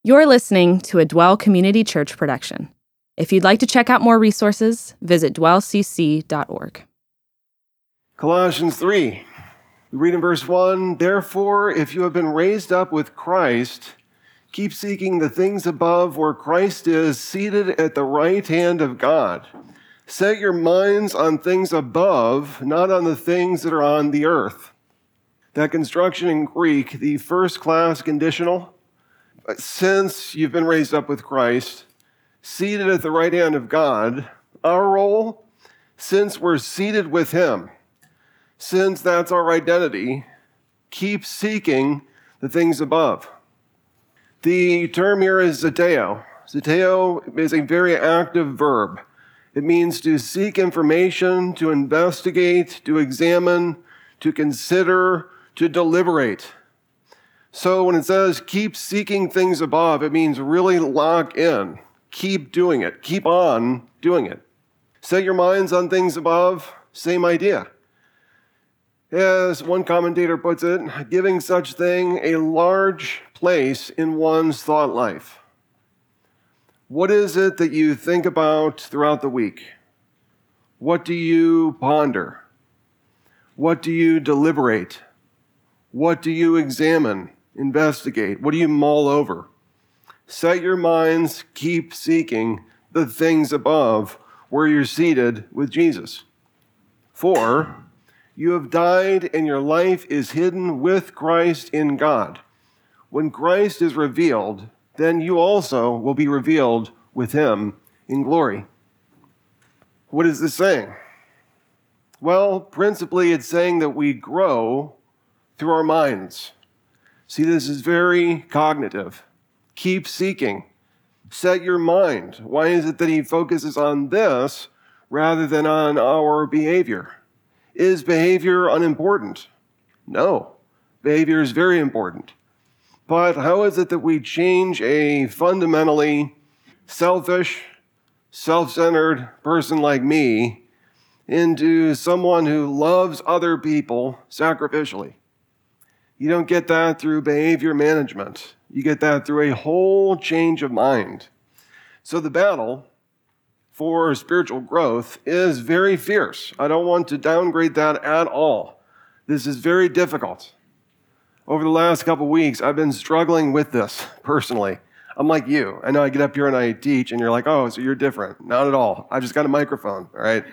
You're listening to a Dwell Community Church production. If you'd like to check out more resources, visit dwellcc.org. Colossians 3, we read in verse 1, "Therefore, if you have been raised up with Christ, keep seeking the things above where Christ is seated at the right hand of God. Set your minds on things above, not on the things that are on the earth." That construction in Greek, the first-class conditional, since you've been raised up with Christ, seated at the right hand of God, our role, since we're seated with Him, since that's our identity, keep seeking the things above. The term here is zeteo. Zeteo is a very active verb. It means to seek information, to investigate, to examine, to consider, to deliberate. So when it says keep seeking things above, it means really lock in. Keep doing it. Keep on doing it. Set your minds on things above, same idea. As one commentator puts it, giving such thing a large place in one's thought life. What is it that you think about throughout the week? What do you ponder? What do you deliberate? What do you examine, investigate? What do you mull over? Set your minds, keep seeking the things above where you're seated with Jesus. For you have died and your life is hidden with Christ in God. When Christ is revealed, then you also will be revealed with Him in glory. What is this saying? Well, principally it's saying that we grow through our minds. See, this is very cognitive. Keep seeking. Set your mind. Why is it that he focuses on this rather than on our behavior? Is behavior unimportant? No. Behavior is very important. But how is it that we change a fundamentally selfish, self-centered person like me into someone who loves other people sacrificially? You don't get that through behavior management. You get that through a whole change of mind. So the battle for spiritual growth is very fierce. I don't want to downgrade that at all. This is very difficult. Over the last couple weeks, I've been struggling with this personally. I'm like you. I know I get up here and I teach, and you're like, oh, so you're different. Not at all. I just got a microphone, all right?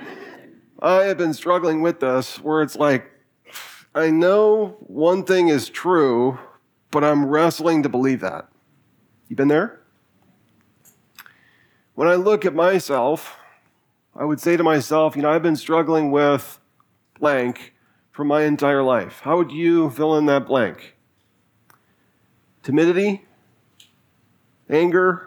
I have been struggling with this where it's like, I know one thing is true, but I'm wrestling to believe that. You been there? When I look at myself, I would say to myself, I've been struggling with blank for my entire life. How would you fill in that blank? Timidity? Anger?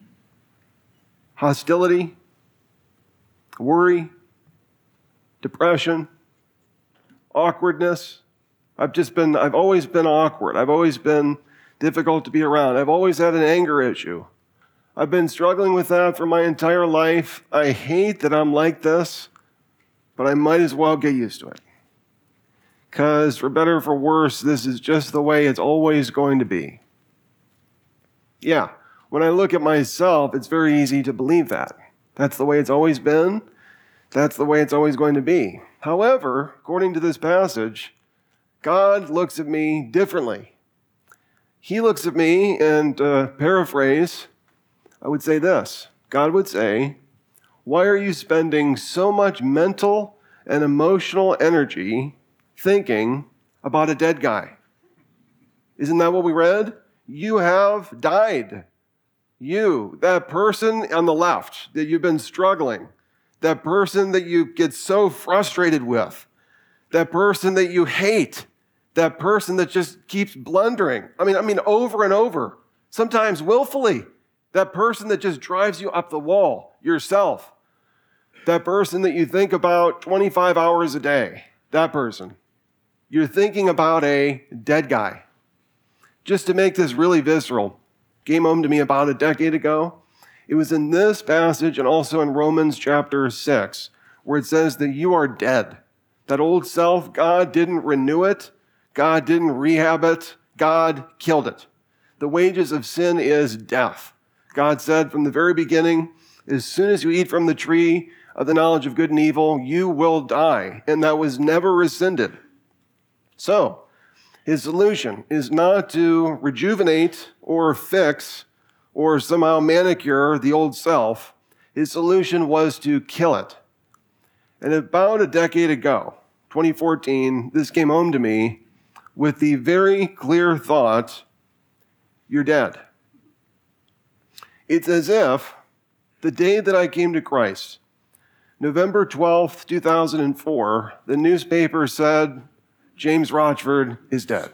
Hostility? Worry? Depression? Awkwardness. I've always been awkward. I've always been difficult to be around. I've always had an anger issue. I've been struggling with that for my entire life. I hate that I'm like this, but I might as well get used to it. Because for better or for worse, this is just the way it's always going to be. Yeah, when I look at myself, it's very easy to believe that. That's the way it's always been. That's the way it's always going to be. However, according to this passage, God looks at me differently. He looks at me, and paraphrase, I would say this. God would say, why are you spending so much mental and emotional energy thinking about a dead guy? Isn't that what we read? You have died. You, that person on the left that you've been struggling, that person that you get so frustrated with, that person that you hate, that person that just keeps blundering. I mean, over and over, sometimes willfully. That person that just drives you up the wall, yourself. That person that you think about 25 hours a day, that person. You're thinking about a dead guy. Just to make this really visceral, came home to me about a decade ago. It was in this passage and also in Romans chapter 6, where it says that you are dead. That old self, God didn't renew it. God didn't rehab it. God killed it. The wages of sin is death. God said from the very beginning, as soon as you eat from the tree of the knowledge of good and evil, you will die. And that was never rescinded. So, his solution is not to rejuvenate or fix or somehow manicure the old self. His solution was to kill it. And about a decade ago, 2014, this came home to me with the very clear thought, you're dead. It's as if the day that I came to Christ, November 12th, 2004, the newspaper said, James Rochford is dead.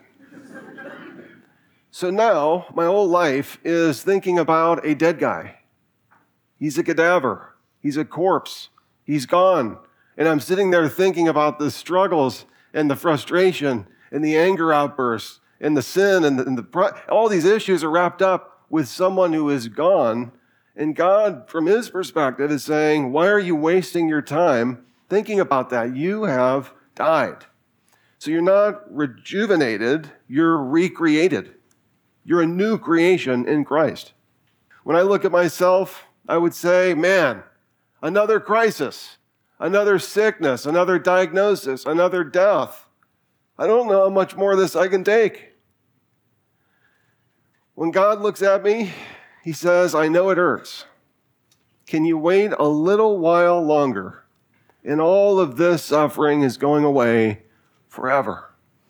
So now my whole life is thinking about a dead guy. He's a cadaver. He's a corpse. He's gone. And I'm sitting there thinking about the struggles and the frustration and the anger outbursts and the sin and all these issues are wrapped up with someone who is gone. And God, from his perspective, is saying, why are you wasting your time thinking about that? You have died. So you're not rejuvenated, you're recreated. You're a new creation in Christ. When I look at myself, I would say, man, another crisis, another sickness, another diagnosis, another death. I don't know how much more of this I can take. When God looks at me, he says, I know it hurts. Can you wait a little while longer? And all of this suffering is going away forever.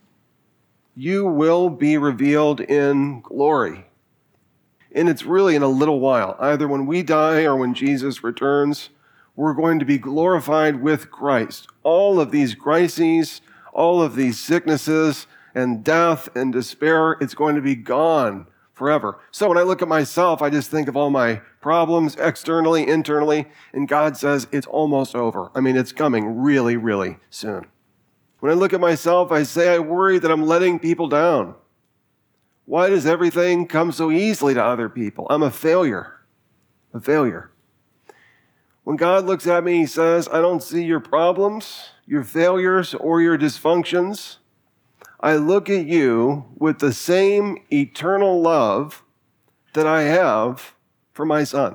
You will be revealed in glory. And it's really in a little while. Either when we die or when Jesus returns, we're going to be glorified with Christ. All of these crises, all of these sicknesses and death and despair, it's going to be gone forever. So when I look at myself, I just think of all my problems externally, internally, and God says it's almost over. I mean, it's coming really, really soon. When I look at myself, I say I worry that I'm letting people down. Why does everything come so easily to other people? I'm a failure. A failure. When God looks at me, he says, I don't see your problems, your failures, or your dysfunctions. I look at you with the same eternal love that I have for my son.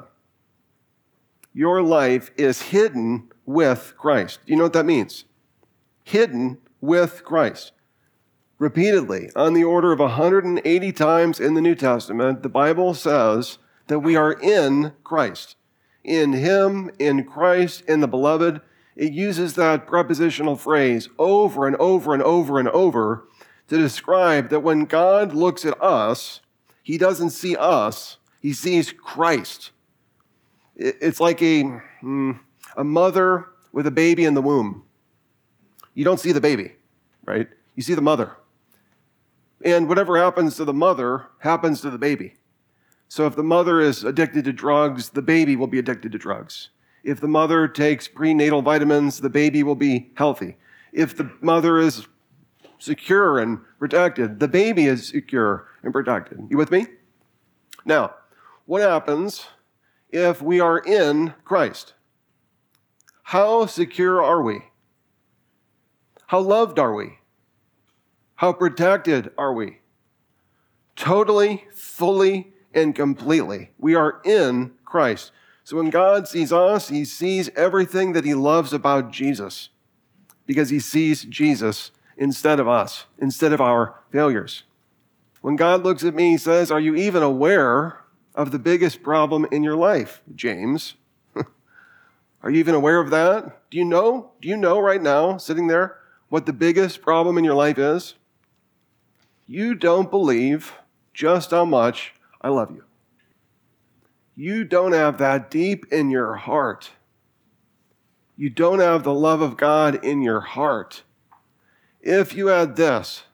Your life is hidden with Christ. Do you know what that means? Hidden with Christ. Repeatedly, on the order of 180 times in the New Testament, the Bible says that we are in Christ. In him, in Christ, in the beloved. It uses that prepositional phrase over and over and over and over to describe that when God looks at us, he doesn't see us, he sees Christ. It's like a mother with a baby in the womb. You don't see the baby, right? You see the mother. And whatever happens to the mother happens to the baby. So if the mother is addicted to drugs, the baby will be addicted to drugs. If the mother takes prenatal vitamins, the baby will be healthy. If the mother is secure and protected, the baby is secure and protected. You with me? Now, what happens if we are in Christ? How secure are we? How loved are we? How protected are we? Totally, fully, and completely. We are in Christ. So when God sees us, he sees everything that he loves about Jesus because he sees Jesus instead of us, instead of our failures. When God looks at me, he says, are you even aware of the biggest problem in your life, James? Are you even aware of that? Do you know right now, sitting there, what the biggest problem in your life is? You don't believe just how much I love you. You don't have that deep in your heart. You don't have the love of God in your heart. If you had this,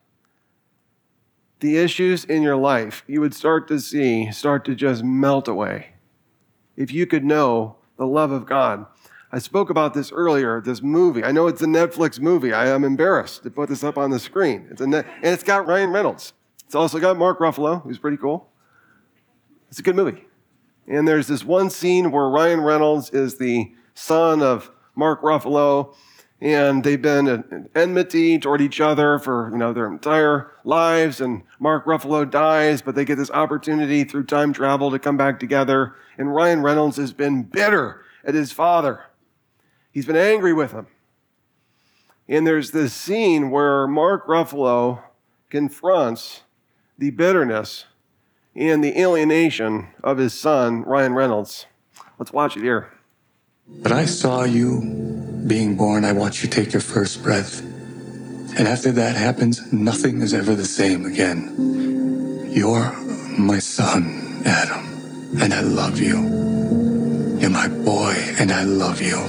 the issues in your life, you would start to just melt away. If you could know the love of God. I spoke about this earlier, this movie. I know it's a Netflix movie. I am embarrassed to put this up on the screen. And it's got Ryan Reynolds. It's also got Mark Ruffalo, who's pretty cool. It's a good movie. And there's this one scene where Ryan Reynolds is the son of Mark Ruffalo, And they've been at enmity toward each other for, their entire lives. And Mark Ruffalo dies, but they get this opportunity through time travel to come back together. And Ryan Reynolds has been bitter at his father. He's been angry with him. And there's this scene where Mark Ruffalo confronts the bitterness and the alienation of his son, Ryan Reynolds. Let's watch it here. But I saw you being born. I watched you take your first breath. And after that happens, nothing is ever the same again. You're my son, Adam, and I love you. You're my boy, and I love you.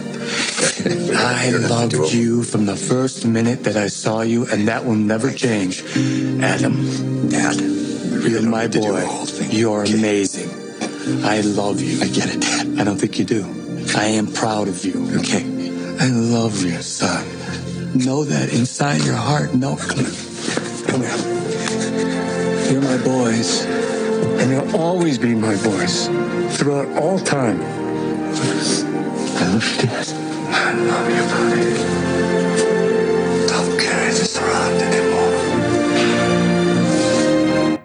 I loved you from the first minute that I saw you, and that will never change. Adam, Dad, you're my boy. You're amazing. I love you. I get it, Dad. I don't think you do. I am proud of you. Okay. I love you, son. Know that inside your heart. No, come here. You're my boys, and you'll always be my boys throughout all time. I love you, Dad. I love you, buddy. Don't carry this around anymore.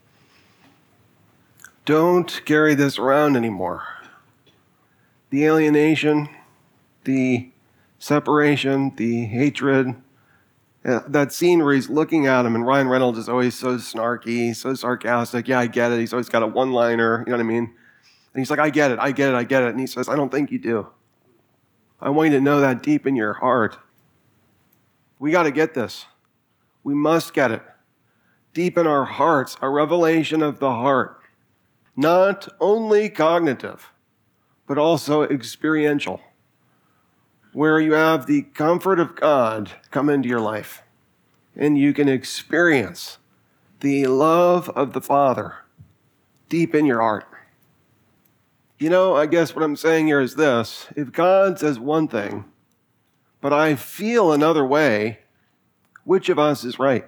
Don't carry this around anymore. The alienation, the separation, the hatred. That scene where he's looking at him and Ryan Reynolds is always so snarky, so sarcastic. Yeah, I get it. He's always got a one-liner, you know what I mean? And he's like, I get it. And he says, I don't think you do. I want you to know that deep in your heart. We got to get this. We must get it. Deep in our hearts, a revelation of the heart. Not only cognitive, but also experiential, where you have the comfort of God come into your life, and you can experience the love of the Father deep in your heart. I guess what I'm saying here is this. If God says one thing, but I feel another way, which of us is right?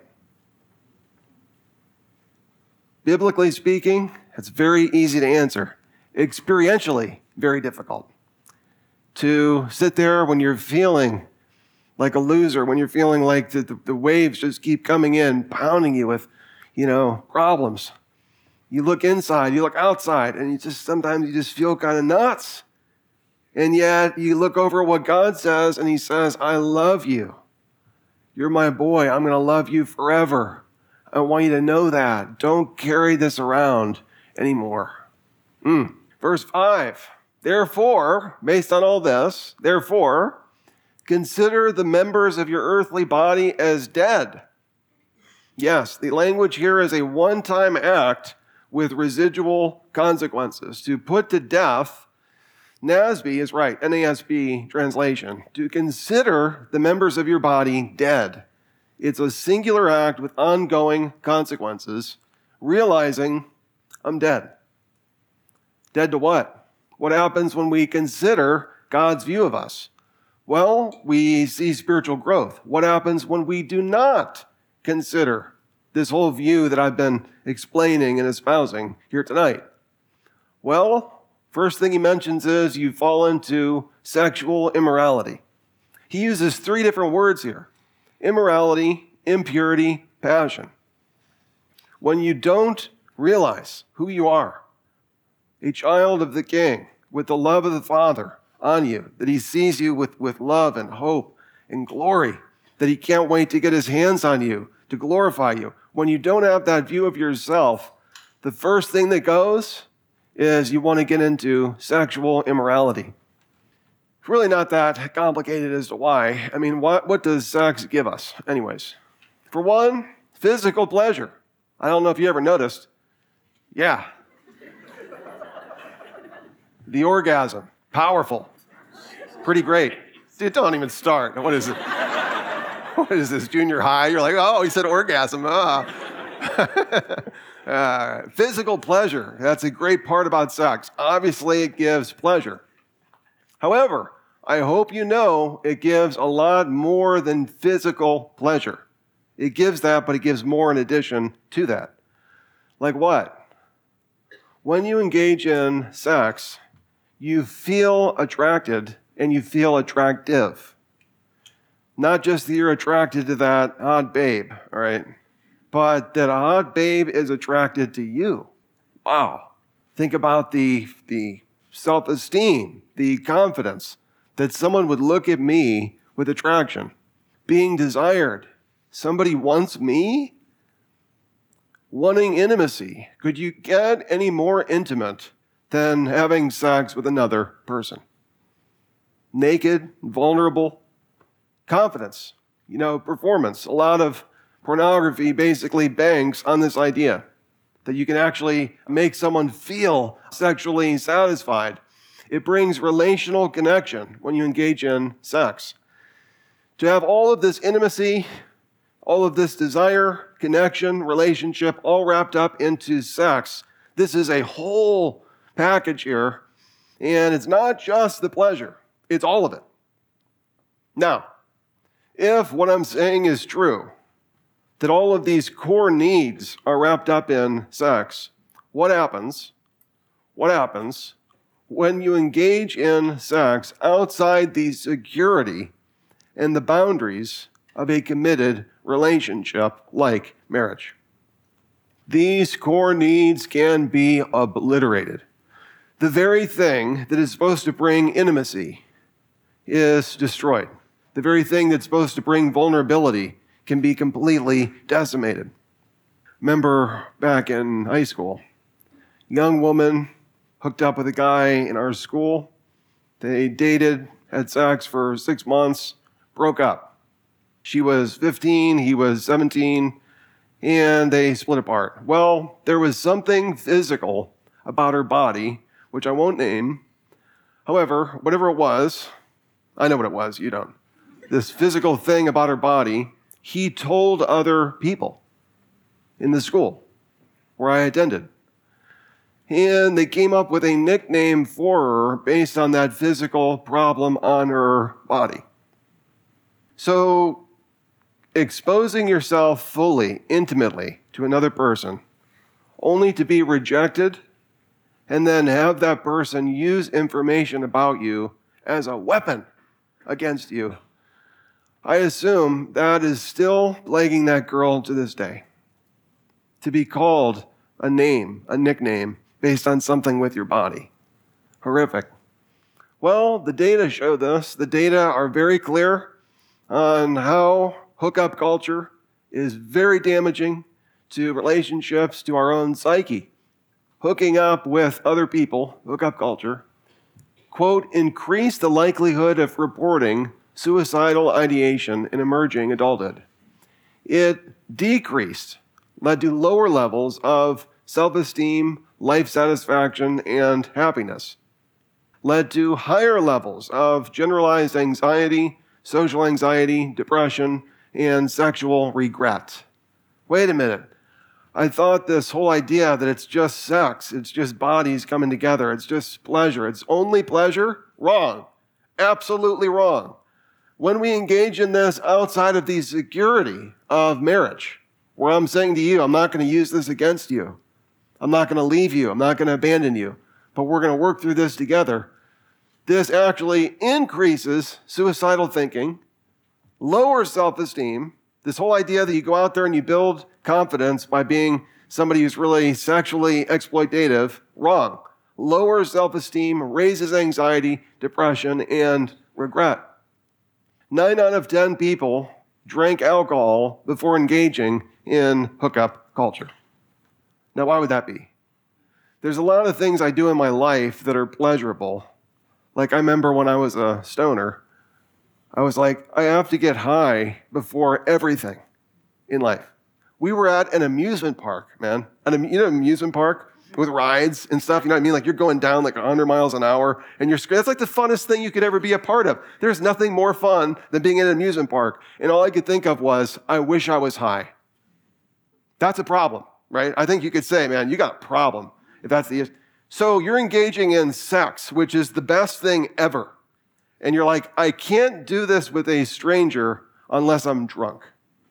Biblically speaking, it's very easy to answer. Experientially, very difficult. To sit there when you're feeling like a loser, when you're feeling like the waves just keep coming in, pounding you with, problems. You look inside, you look outside, and sometimes you just feel kind of nuts. And yet you look over what God says, and he says, I love you. You're my boy. I'm going to love you forever. I want you to know that. Don't carry this around anymore. Verse 5. Therefore, based on all this, consider the members of your earthly body as dead. Yes, the language here is a one-time act with residual consequences. To put to death, NASB is right, NASB translation. To consider the members of your body dead. It's a singular act with ongoing consequences, realizing I'm dead. Dead to what? What happens when we consider God's view of us? Well, we see spiritual growth. What happens when we do not consider this whole view that I've been explaining and espousing here tonight? Well, first thing he mentions is you fall into sexual immorality. He uses 3 different words here: immorality, impurity, passion. When you don't realize who you are, a child of the King, with the love of the Father on you, that he sees you with love and hope and glory, that he can't wait to get his hands on you to glorify you. When you don't have that view of yourself, the first thing that goes is you want to get into sexual immorality. It's really not that complicated as to why. I mean, what does sex give us? Anyways, for one, physical pleasure. I don't know if you ever noticed. Yeah. The orgasm. Powerful. Pretty great. Dude, don't even start. What is it? What is this, junior high? You're like, oh, he said orgasm. Physical pleasure. That's a great part about sex. Obviously, it gives pleasure. However, I hope you know it gives a lot more than physical pleasure. It gives that, but it gives more in addition to that. Like what? When you engage in sex, you feel attracted and you feel attractive. Not just that you're attracted to that hot babe, all right, but that a hot babe is attracted to you. Wow. Think about the self-esteem, the confidence that someone would look at me with attraction, being desired. Somebody wants me? Wanting intimacy. Could you get any more intimate than having sex with another person? Naked, vulnerable, confidence, performance. A lot of pornography basically banks on this idea that you can actually make someone feel sexually satisfied. It brings relational connection when you engage in sex. To have all of this intimacy, all of this desire, connection, relationship, all wrapped up into sex, this is a whole package here. And it's not just the pleasure, it's all of it. Now, if what I'm saying is true, that all of these core needs are wrapped up in sex, what happens when you engage in sex outside the security and the boundaries of a committed relationship like marriage? These core needs can be obliterated. The very thing that is supposed to bring intimacy is destroyed. The very thing that's supposed to bring vulnerability can be completely decimated. Remember back in high school, young woman hooked up with a guy in our school. They dated, had sex for 6 months, broke up. She was 15, he was 17, and they split apart. Well, there was something physical about her body, which I won't name. However, whatever it was, I know what it was, you don't. This physical thing about her body, he told other people in the school where I attended. And they came up with a nickname for her based on that physical problem on her body. So, exposing yourself fully, intimately to another person, only to be rejected, and then have that person use information about you as a weapon against you, I assume that is still plaguing that girl to this day. To be called a name, a nickname, based on something with your body. Horrific. Well, the data show this. The data are very clear on how hookup culture is very damaging to relationships, to our own psyche. Hooking up with other people, hookup culture, quote, increase the likelihood of reporting suicidal ideation in emerging adulthood. It led to lower levels of self-esteem, life satisfaction, and happiness. Led to higher levels of generalized anxiety, social anxiety, depression, and sexual regret. Wait a minute. I thought this whole idea that it's just sex, it's just bodies coming together, it's just pleasure, it's only pleasure? Wrong. Absolutely wrong. When we engage in this outside of the security of marriage, where I'm saying to you, I'm not going to use this against you. I'm not going to leave you. I'm not going to abandon you. But we're going to work through this together. This actually increases suicidal thinking, lowers self-esteem. This whole idea that you go out there and you build confidence by being somebody who's really sexually exploitative, wrong. Lowers self-esteem, raises anxiety, depression, and regret. 9 out of 10 people drank alcohol before engaging in hookup culture. Now, why would that be? There's a lot of things I do in my life that are pleasurable. Like I remember when I was a stoner, I was like, I have to get high before everything in life. We were at an amusement park, man. Amusement park with rides and stuff, you know what I mean? Like you're going down like 100 miles an hour and that's like the funnest thing you could ever be a part of. There's nothing more fun than being in an amusement park. And all I could think of was, I wish I was high. That's a problem, right? I think you could say, man, you got a problem if that's the issue. So you're engaging in sex, which is the best thing ever. And you're like, I can't do this with a stranger unless I'm drunk.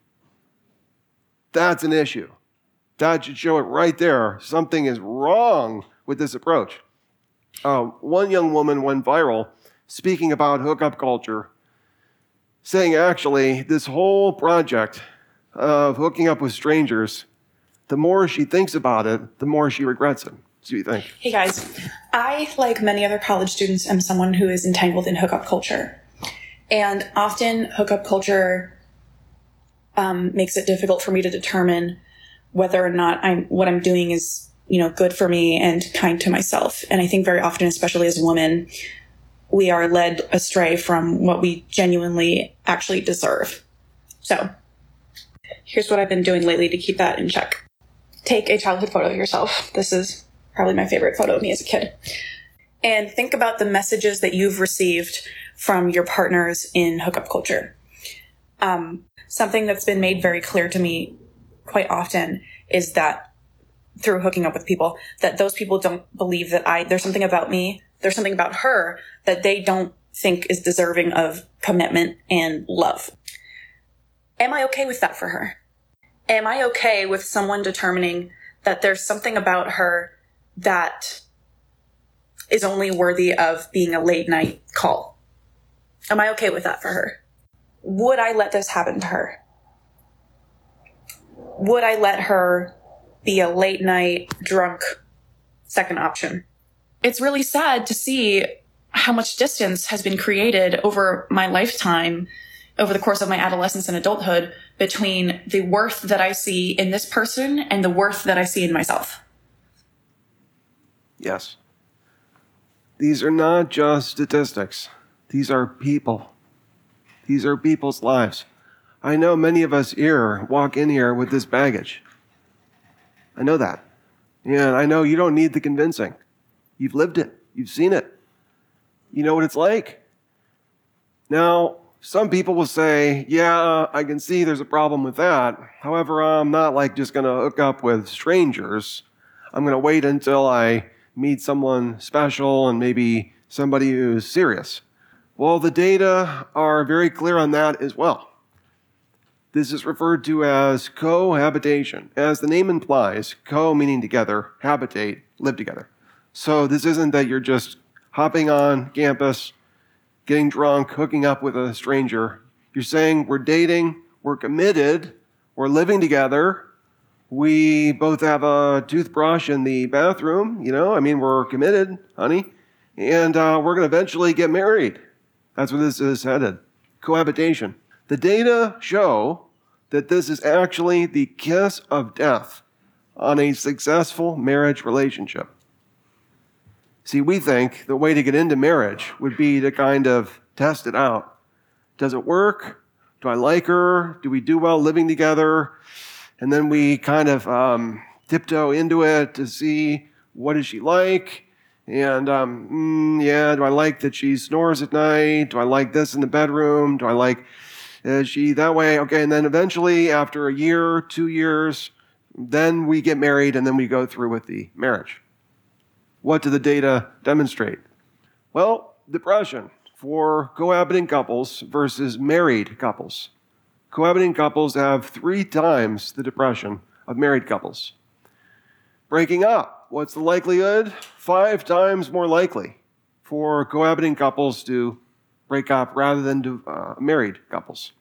That's an issue. That should show it right there. Something is wrong with this approach. One young woman went viral speaking about hookup culture. saying actually this whole project of hooking up with strangers, the more she thinks about it, the more she regrets it. What do you think? Hey guys, I, like many other college students, am someone who is entangled in hookup culture. And often hookup culture makes it difficult for me to determine whether or not what I'm doing is, good for me and kind to myself. And I think very often, especially as women, we are led astray from what we genuinely actually deserve. So here's what I've been doing lately to keep that in check. Take a childhood photo of yourself. This is probably my favorite photo of me as a kid. And think about the messages that you've received from your partners in hookup culture. Something that's been made very clear to me quite often is that through hooking up with people, that those people don't believe that there's something about me, there's something about her that they don't think is deserving of commitment and love. Am I okay with that for her? Am I okay with someone determining that there's something about her that is only worthy of being a late night call? Am I okay with that for her? Would I let this happen to her? Would I let her be a late night drunk second option? It's really sad to see how much distance has been created over my lifetime, over the course of my adolescence and adulthood, between the worth that I see in this person and the worth that I see in myself. Yes. These are not just statistics. These are people. These are people's lives. I know many of us here walk in here with this baggage. I know that. And I know you don't need the convincing. You've lived it. You've seen it. You know what it's like. Now, some people will say, yeah, I can see there's a problem with that. However, I'm not just going to hook up with strangers. I'm going to wait until I meet someone special and maybe somebody who's serious. Well, the data are very clear on that as well. This is referred to as cohabitation. As the name implies, co meaning together, habitate, live together. So this isn't that you're just hopping on campus, getting drunk, hooking up with a stranger. You're saying we're dating, we're committed, we're living together. We both have a toothbrush in the bathroom, we're committed, honey. And we're going to eventually get married. That's where this is headed. Cohabitation. The data show that this is actually the kiss of death on a successful marriage relationship. See, we think the way to get into marriage would be to kind of test it out. Does it work? Do I like her? Do we do well living together? And then we kind of tiptoe into it to see what is she like? And do I like that she snores at night? Do I like this in the bedroom? Do I like, is she that way? Okay, and then eventually after a year, 2 years, then we get married and then we go through with the marriage. What do the data demonstrate? Well, depression for cohabiting couples versus married couples. Cohabiting couples have 3 times the depression of married couples. Breaking up, what's the likelihood? 5 times more likely for cohabiting couples to break up rather than to married couples.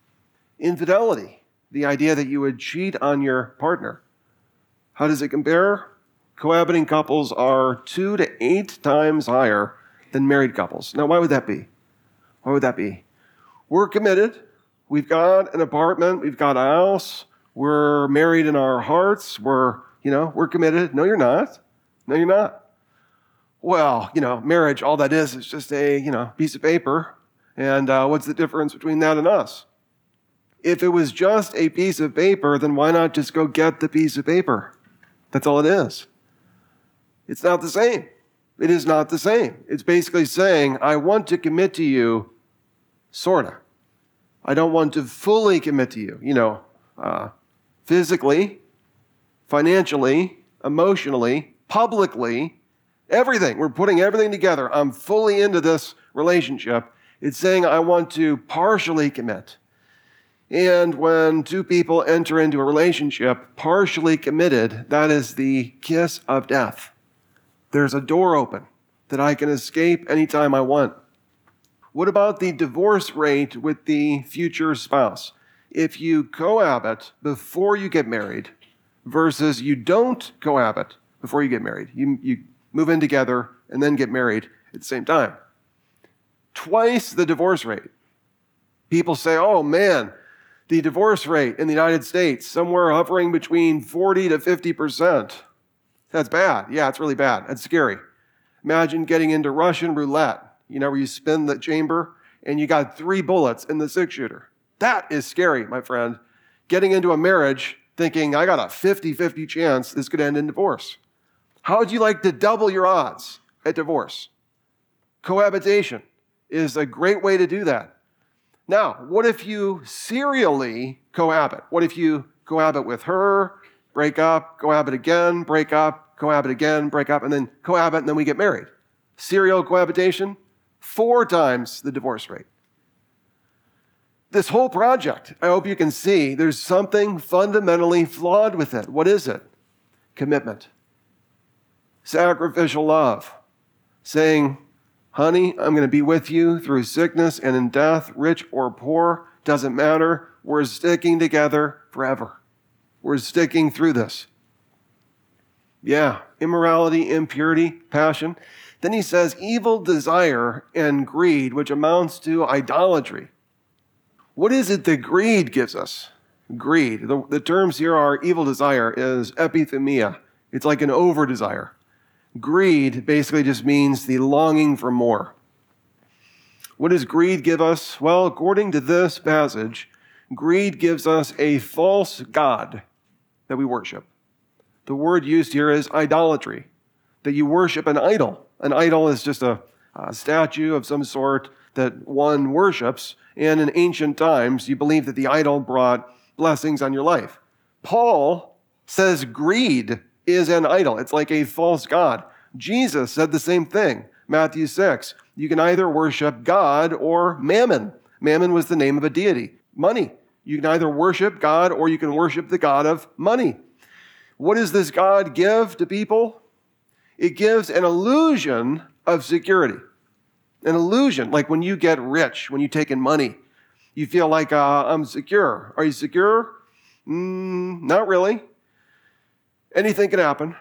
Infidelity, the idea that you would cheat on your partner. How does it compare? Cohabiting couples are 2 to 8 times higher than married couples. Now, why would that be? Why would that be? We're committed. We've got an apartment. We've got a house. We're married in our hearts. We're committed. No, you're not. No, you're not. Well, marriage, all that is just a, piece of paper. And what's the difference between that and us? If it was just a piece of paper, then why not just go get the piece of paper? That's all it is. It's not the same. It is not the same. It's basically saying, I want to commit to you, sort of. I don't want to fully commit to you, physically, financially, emotionally, publicly, everything. We're putting everything together. I'm fully into this relationship. It's saying I want to partially commit. And when 2 people enter into a relationship, partially committed, that is the kiss of death. There's a door open that I can escape anytime I want. What about the divorce rate with the future spouse? If you cohabit before you get married versus you don't cohabit before you get married, you move in together and then get married at the same time. Twice the divorce rate. People say, oh man, the divorce rate in the United States, somewhere hovering between 40 to 50%. That's bad. Yeah, it's really bad. That's scary. Imagine getting into Russian roulette, where you spin the chamber and you got 3 bullets in the 6-shooter. That is scary, my friend. Getting into a marriage thinking, I got a 50-50 chance this could end in divorce. How would you like to double your odds at divorce? Cohabitation is a great way to do that. Now, what if you serially cohabit? What if you cohabit with her, break up, cohabit again, break up, cohabit again, break up, and then cohabit, and then we get married? Serial cohabitation, 4 times the divorce rate. This whole project, I hope you can see, there's something fundamentally flawed with it. What is it? Commitment. Sacrificial love. Saying, honey, I'm going to be with you through sickness and in death, rich or poor, doesn't matter. We're sticking together forever. We're sticking through this. Yeah, immorality, impurity, passion. Then he says evil desire and greed, which amounts to idolatry. What is it that greed gives us? Greed. The terms here are evil desire is epithumia. It's like an over-desire. Greed basically just means the longing for more. What does greed give us? Well, according to this passage, greed gives us a false god that we worship. The word used here is idolatry, that you worship an idol. An idol is just a statue of some sort that one worships, and in ancient times, you believe that the idol brought blessings on your life. Paul says greed is an idol. It's like a false god. Jesus said the same thing. Matthew 6, you can either worship God or mammon. Mammon was the name of a deity, money. You can either worship God or you can worship the god of money. What does this god give to people? It gives an illusion of security. An illusion, like when you get rich, when you take in money, you feel like, I'm secure. Are you secure? Not really. Anything can happen.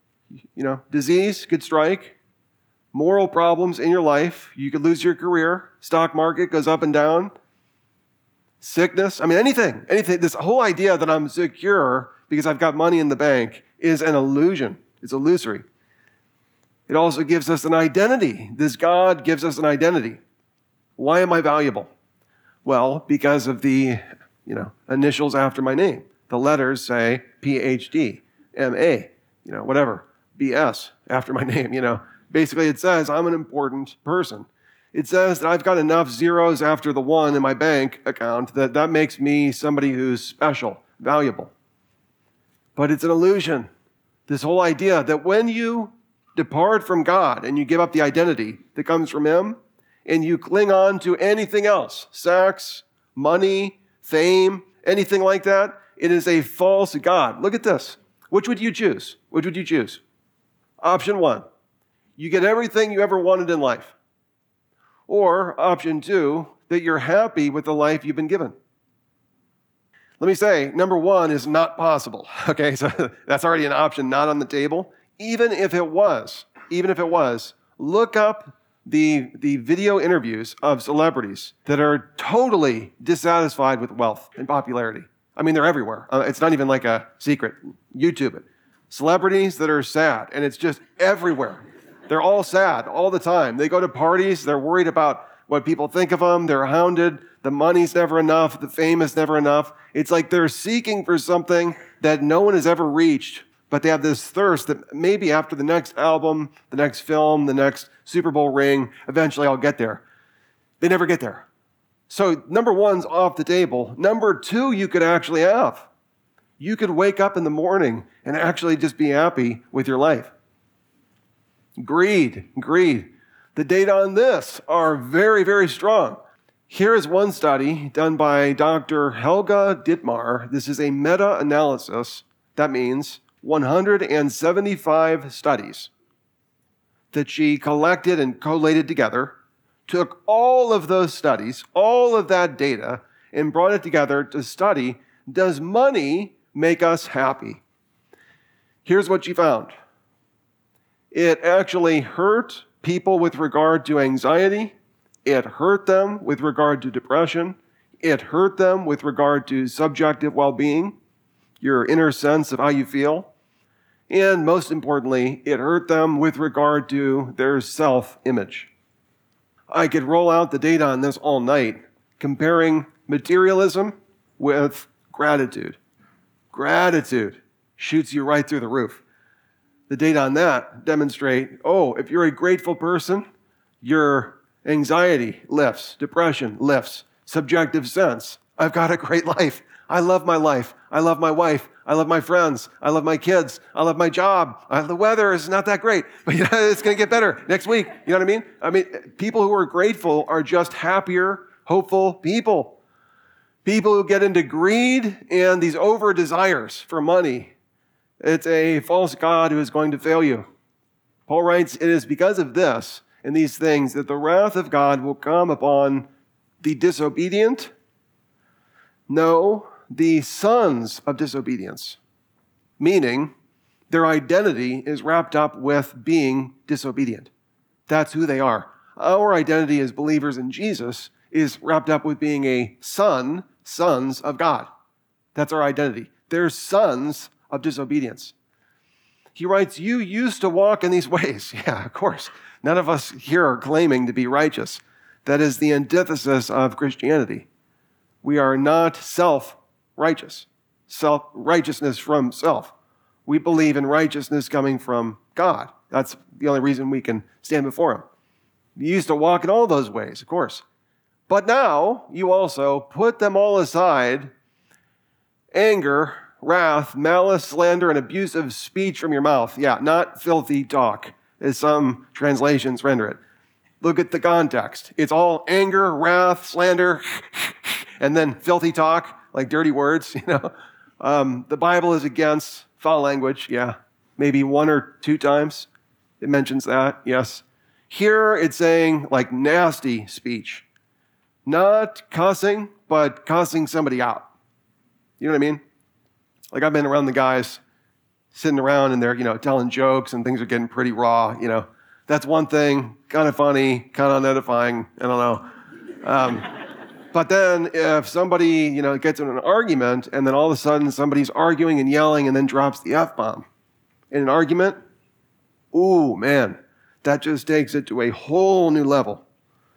Disease could strike, moral problems in your life. You could lose your career. Stock market goes up and down. Sickness. Anything. This whole idea that I'm secure because I've got money in the bank is an illusion. It's illusory. It also gives us an identity. This God gives us an identity. Why am I valuable? Well, because of the, initials after my name. The letters say PhD, MA, whatever, BS after my name, Basically, it says I'm an important person. It says that I've got enough zeros after the 1 in my bank account that makes me somebody who's special, valuable. But it's an illusion. This whole idea that when you depart from God and you give up the identity that comes from Him and you cling on to anything else, sex, money, fame, anything like that, it is a false God. Look at this. Which would you choose? Which would you choose? Option 1, you get everything you ever wanted in life. Or option 2, that you're happy with the life you've been given. Let me say, number 1 is not possible. Okay, so that's already an option not on the table. Even if it was, look up the video interviews of celebrities that are totally dissatisfied with wealth and popularity. They're everywhere. It's not even like a secret. YouTube it. Celebrities that are sad, and it's just everywhere. They're all sad all the time. They go to parties. They're worried about what people think of them. They're hounded. The money's never enough. The fame is never enough. It's like they're seeking for something that no one has ever reached, but they have this thirst that maybe after the next album, the next film, the next Super Bowl ring, eventually I'll get there. They never get there. So number 1's off the table. Number 2, you could actually have. You could wake up in the morning and actually just be happy with your life. Greed. The data on this are very, very strong. Here is one study done by Dr. Helga Dittmar. This is a meta-analysis. That means 175 studies that she collected and collated together took all of those studies, all of that data, and brought it together to study, does money make us happy? Here's what she found. It actually hurt people with regard to anxiety. It hurt them with regard to depression. It hurt them with regard to subjective well-being, your inner sense of how you feel. And most importantly, it hurt them with regard to their self-image. I could roll out the data on this all night, comparing materialism with gratitude. Gratitude shoots you right through the roof. The data on that demonstrate, if you're a grateful person, your anxiety lifts, depression lifts, subjective sense. I've got a great life. I love my life. I love my wife. I love my friends. I love my kids. I love my job. The weather is not that great, but it's going to get better next week. You know what I mean? I mean, people who are grateful are just happier, hopeful people. People who get into greed and these over desires for money. It's a false god who is going to fail you. Paul writes, it is because of this and these things that the wrath of God will come upon the disobedient. No, the sons of disobedience, meaning their identity is wrapped up with being disobedient. That's who they are. Our identity as believers in Jesus is wrapped up with being a sons of God. That's our identity. They're sons of disobedience. He writes, you used to walk in these ways. Yeah, of course. None of us here are claiming to be righteous. That is the antithesis of Christianity. We are not self-righteous, self-righteousness from self. We believe in righteousness coming from God. That's the only reason we can stand before Him. You used to walk in all those ways, of course. But now you also put them all aside, anger, wrath, malice, slander, and abusive speech from your mouth. Yeah, not filthy talk, as some translations render it. Look at the context. It's all anger, wrath, slander, and then filthy talk, like dirty words, The Bible is against foul language, yeah. Maybe 1 or 2 times it mentions that, yes. Here it's saying like nasty speech. Not cussing, but cussing somebody out. You know what I mean? Like I've been around the guys sitting around and they're, telling jokes and things are getting pretty raw, That's one thing, kind of funny, kind of unedifying, I don't know. But then if somebody, gets in an argument and then all of a sudden somebody's arguing and yelling and then drops the F-bomb in an argument, ooh, man, that just takes it to a whole new level.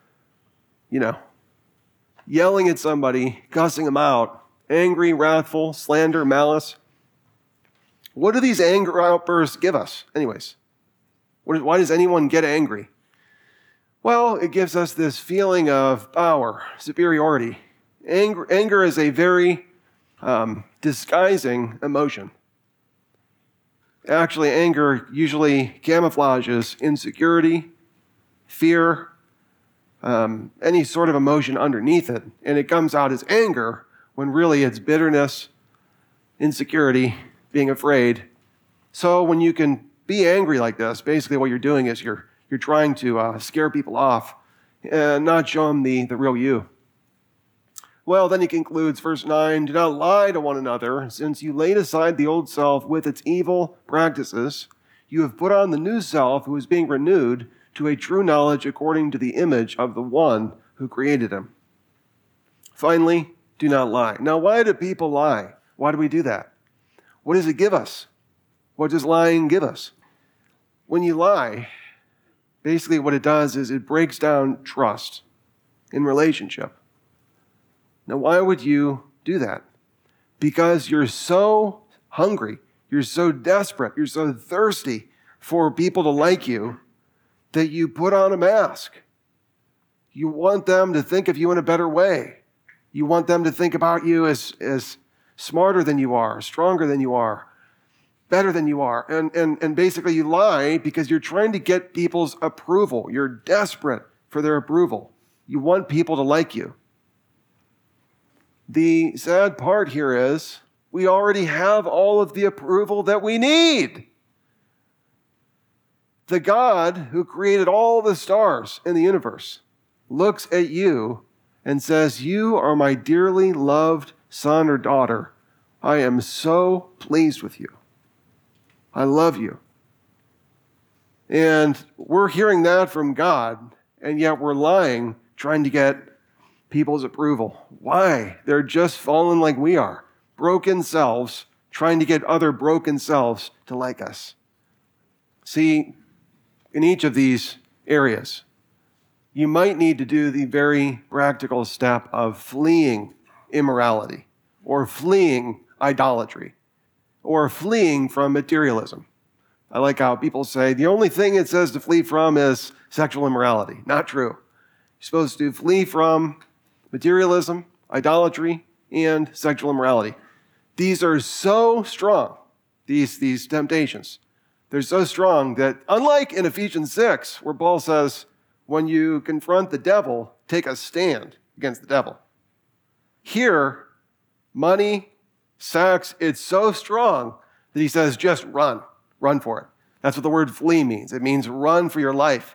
Yelling at somebody, cussing them out, angry, wrathful, slander, malice. What do these anger outbursts give us anyways? Why does anyone get angry? Well, it gives us this feeling of power, superiority. Anger is a very disguising emotion. Actually, anger usually camouflages insecurity, fear, any sort of emotion underneath it. And it comes out as anger when really it's bitterness, insecurity, being afraid. So when you can be angry like this, basically what you're doing is you're trying to scare people off and not show them the real you. Well, then he concludes, verse 9, do not lie to one another, since you laid aside the old self with its evil practices. You have put on the new self, who is being renewed to a true knowledge according to the image of the one who created him. Finally, do not lie. Now, why do people lie? Why do we do that? What does it give us? What does lying give us? When you lie, basically what it does is it breaks down trust in relationship. Now, why would you do that? Because you're so hungry, you're so desperate, you're so thirsty for people to like you that you put on a mask. You want them to think of you in a better way. You want them to think about you as smarter than you are, stronger than you are, better than you are. And basically you lie because you're trying to get people's approval. You're desperate for their approval. You want people to like you. The sad part here is we already have all of the approval that we need. The God who created all the stars in the universe, looks at you and says, "You are my dearly loved son or daughter. I am so pleased with you. I love you." And we're hearing that from God, and yet we're lying, trying to get people's approval. Why? They're just fallen like we are, broken selves, trying to get other broken selves to like us. See, in each of these areas, you might need to do the very practical step of fleeing immorality, or fleeing idolatry, or fleeing from materialism. I like how people say the only thing it says to flee from is sexual immorality. Not true. You're supposed to flee from materialism, idolatry, and sexual immorality. These are so strong, these temptations. They're so strong that, unlike in Ephesians 6, where Paul says, when you confront the devil, take a stand against the devil. Here, money, sex, it's so strong that he says, just run. Run for it. That's what the word flee means. It means run for your life.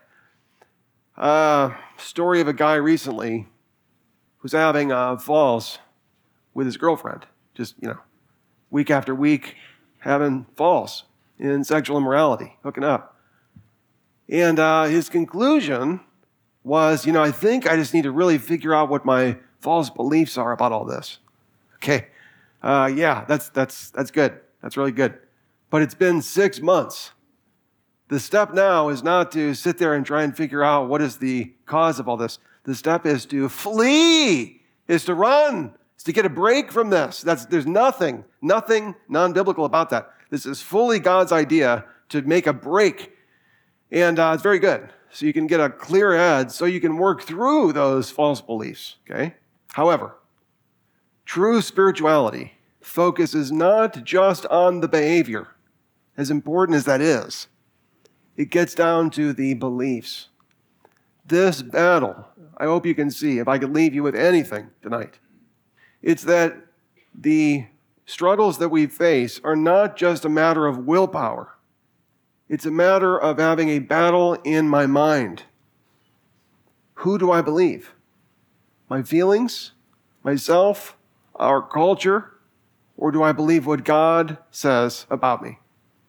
Story of a guy recently who's having falls with his girlfriend. Just, week after week, having falls in sexual immorality, hooking up. And his conclusion was, I think I just need to really figure out what my false beliefs are about all this. Okay, yeah, that's good. That's really good. But it's been 6 months. The step now is not to sit there and try and figure out what is the cause of all this. The step is to flee, is to run, is to get a break from this. There's nothing non-biblical about that. This is fully God's idea to make a break. And it's very good. So you can get a clear head so you can work through those false beliefs, okay? However, true spirituality focuses not just on the behavior, as important as that is. It gets down to the beliefs. This battle, I hope you can see, if I could leave you with anything tonight, it's that the struggles that we face are not just a matter of willpower. It's a matter of having a battle in my mind. Who do I believe? My feelings? Myself? Our culture? Or do I believe what God says about me?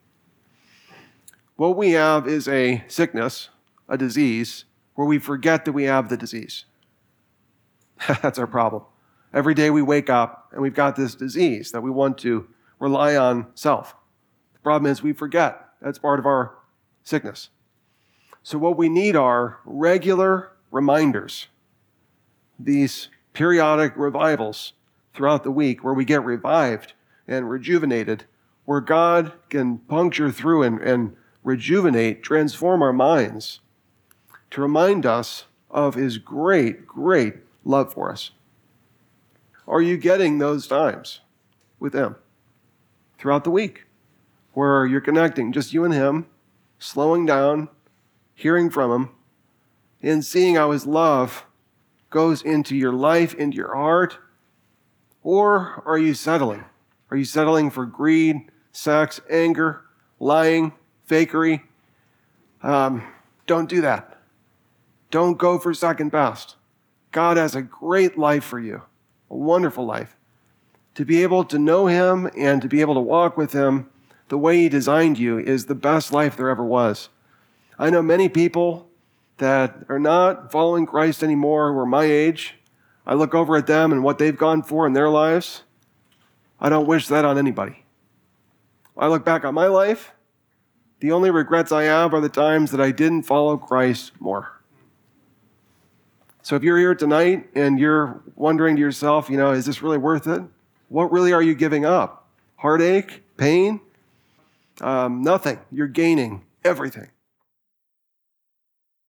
What we have is a sickness, a disease, where we forget that we have the disease. That's our problem. Every day we wake up and we've got this disease that we want to rely on self. The problem is we forget. That's part of our sickness. So what we need are regular reminders, these periodic revivals throughout the week where we get revived and rejuvenated, where God can puncture through and rejuvenate, transform our minds to remind us of his great, great love for us. Are you getting those times with him throughout the week where you're connecting, just you and him, slowing down, hearing from him, and seeing how his love goes into your life, into your heart? Or are you settling? Are you settling for greed, sex, anger, lying, fakery? Don't do that. Don't go for second best. God has a great life for you, a wonderful life. To be able to know him and to be able to walk with him the way he designed you is the best life there ever was. I know many people that are not following Christ anymore who are my age. I look over at them and what they've gone for in their lives. I don't wish that on anybody. I look back on my life. The only regrets I have are the times that I didn't follow Christ more. So if you're here tonight and you're wondering to yourself, is this really worth it? What really are you giving up? Heartache? Pain? Nothing. You're gaining everything.